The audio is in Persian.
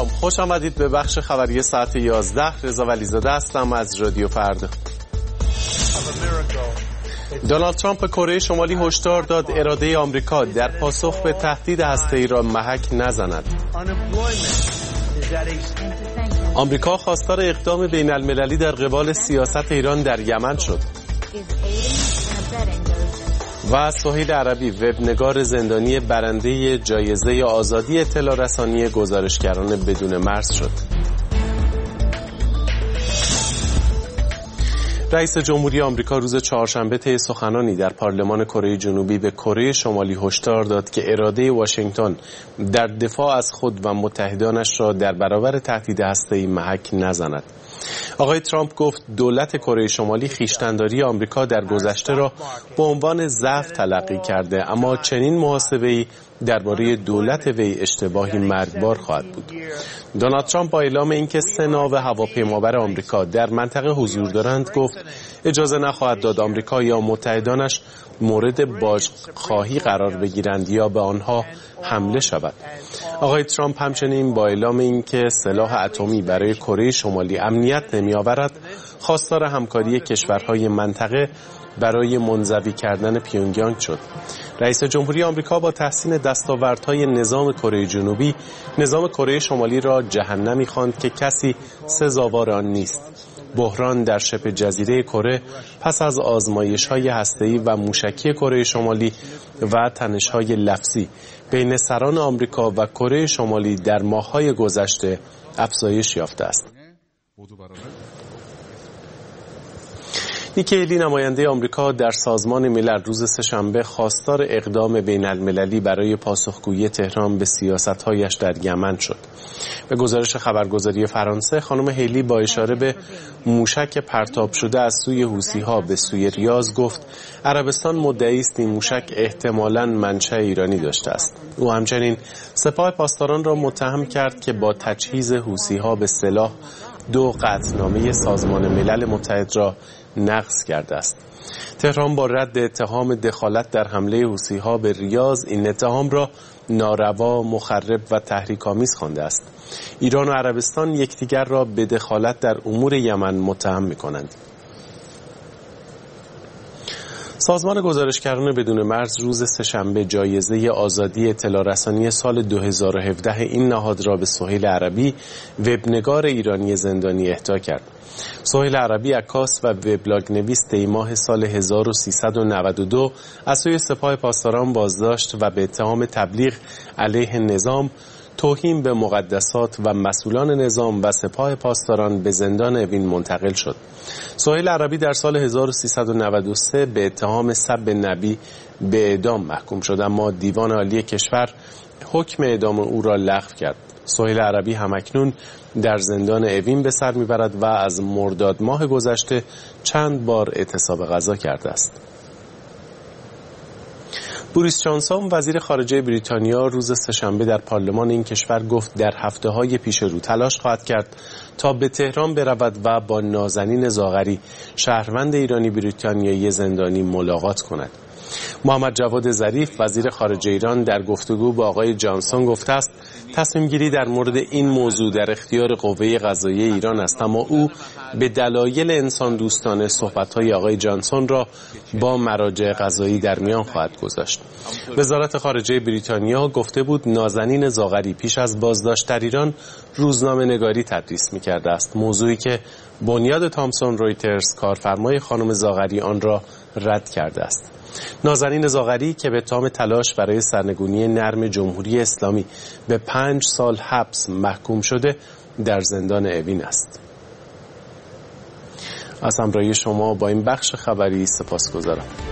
سلام، خوش آمدید به بخش خبری ساعت 11. رضا ولیزاده هستم از رادیو فردا. دونالد ترامپ کره شمالی هشدار داد اراده آمریکا در پاسخ به تهدید هسته‌ای را محک نزند. آمریکا خواستار اقدام بین المللی در قبال سیاست ایران در یمن شد. و سهیل عربی، وبنگار زندانی برنده جایزه آزادی اطلاع رسانی گزارشگران بدون مرز شد. رئیس جمهوری آمریکا روز چهارشنبه طی سخنانی در پارلمان کره جنوبی به کره شمالی هشدار داد که اراده واشنگتن در دفاع از خود و متحدانش را در برابر تهدید هسته‌ای محک نزند. آقای ترامپ گفت دولت کره شمالی خویشتن‌داری آمریکا در گذشته را به عنوان ضعف تلقی کرده، اما چنین محاسبه‌ای درباره دولت وی اشتباهی مرگبار خواهد بود. دونالد ترامپ با اعلام اینکه 3 ناو هواپیمابر آمریکا در منطقه حضور دارند گفت اجازه نخواهد داد آمریکا یا متحدانش مورد باجخواهی قرار بگیرند یا به آنها حمله شود. آقای ترامپ همچنین با اعلام اینکه سلاح اتمی برای کره شمالی امنیت نمی‌آورد، خواستار همکاری کشورهای منطقه برای منزوی کردن پیونگیانگ شد. رئیس جمهوری آمریکا با تحسین دستاوردهای نظام کره جنوبی، نظام کره شمالی را جهنمی خواند که کسی سزاوار آن نیست. بحران در شبه جزیره کره پس از آزمایش‌های هسته‌ای و موشکی کره شمالی و تنش‌های لفظی بین سران آمریکا و کره شمالی در ماه‌های گذشته افزایش یافته است. نیکی هیلی، نماینده آمریکا در سازمان ملل، روز سه‌شنبه خواستار اقدام بین المللی برای پاسخگویی تهران به سیاست‌هایش در یمن شد. به گزارش خبرگزاری فرانسه، خانم هیلی با اشاره به موشک پرتاب شده از سوی حوثی‌ها به سوی ریاض گفت عربستان مدعی است این موشک احتمالاً منشأ ایرانی داشته است. او همچنین سپاه پاسداران را متهم کرد که با تجهیز حوثی‌ها به سلاح 2 قطعنامه سازمان ملل متحد را نقض کرده است. تهران با رد اتهام دخالت در حمله حوثی‌ها به ریاض این اتهام را ناروا، مخرب و تحریک‌آمیز خوانده است. ایران و عربستان یکدیگر را به دخالت در امور یمن متهم می‌کنند. سازمان گزارشگران بدون مرز روز سه‌شنبه جایزه آزادی اطلاع رسانی سال 2017 این نهاد را به سهیل عربی، وبنگار ایرانی زندانی، اهدا کرد. سهیل عربی عکاس و وبلاگ نویس طی ماه سال 1392 از سوی سپاه پاسداران بازداشت و به اتهام تبلیغ علیه نظام، توهین به مقدسات و مسئولان نظام و سپاه پاسداران به زندان اوین منتقل شد. سهیل عربی در سال 1393 به اتهام سب نبی به اعدام محکوم شد، اما دیوان عالی کشور حکم اعدام او را لغو کرد. سهیل عربی همکنون در زندان اوین به سر میبرد و از مرداد ماه گذشته چند بار اعتصاب غذا کرده است. بوریس جانسون، وزیر خارجه بریتانیا، روز سه‌شنبه در پارلمان این کشور گفت در هفته‌های پیش رو تلاش خواهد کرد تا به تهران برود و با نازنین زاغری، شهروند ایرانی بریتانیایی زندانی، ملاقات کند. محمد جواد ظریف، وزیر خارجه ایران، در گفتگو با آقای جانسون گفته است تصمیم گیری در مورد این موضوع در اختیار قوه قضاییه ایران است، اما او به دلایل انسان دوستانه صحبت‌های آقای جانسون را با مراجع قضایی در میان خواهد گذاشت. وزارت خارجه بریتانیا گفته بود نازنین زاغری پیش از بازداشت در ایران روزنامه‌نگاری تدریس می‌کرده است، موضوعی که بنیاد تامسون رویترز، کارفرمای خانم زاغری، آن را رد کرده است. نازنین زاغری که به اتهام تلاش برای سرنگونی نرم جمهوری اسلامی به 5 سال حبس محکوم شده در زندان اوین است. از همراهی شما با این بخش خبری سپاسگزارم.